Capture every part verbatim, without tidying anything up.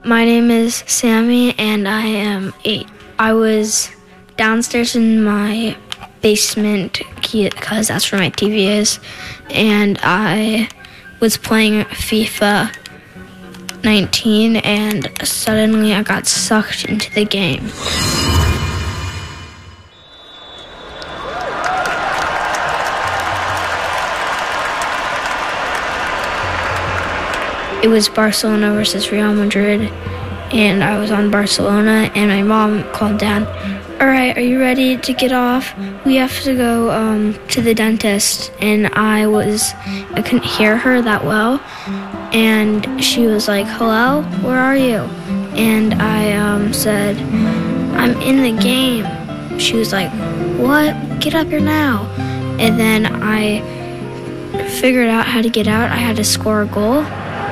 My name is Sammy, and I am eight. I was downstairs in my basement because that's where my T V is, and I was playing FIFA nineteen, and suddenly I got sucked into the game. It was Barcelona versus Real Madrid, and I was on Barcelona, and my mom called Dad. All right, are you ready to get off? We have to go um, to the dentist. And I was, I couldn't hear her that well. And she was like, hello, where are you? And I um, said, I'm in the game. She was like, what? Get up here now. And then I figured out how to get out. I had to score a goal.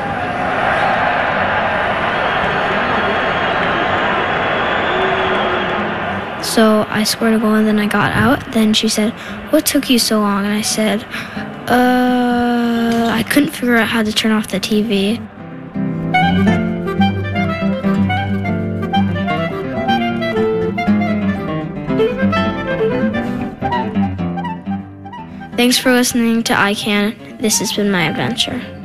So I scored a goal, and then I got out. Then she said, what took you so long? And I said, uh, I couldn't figure out how to turn off the T V. Thanks for listening to I Can. This has been my adventure.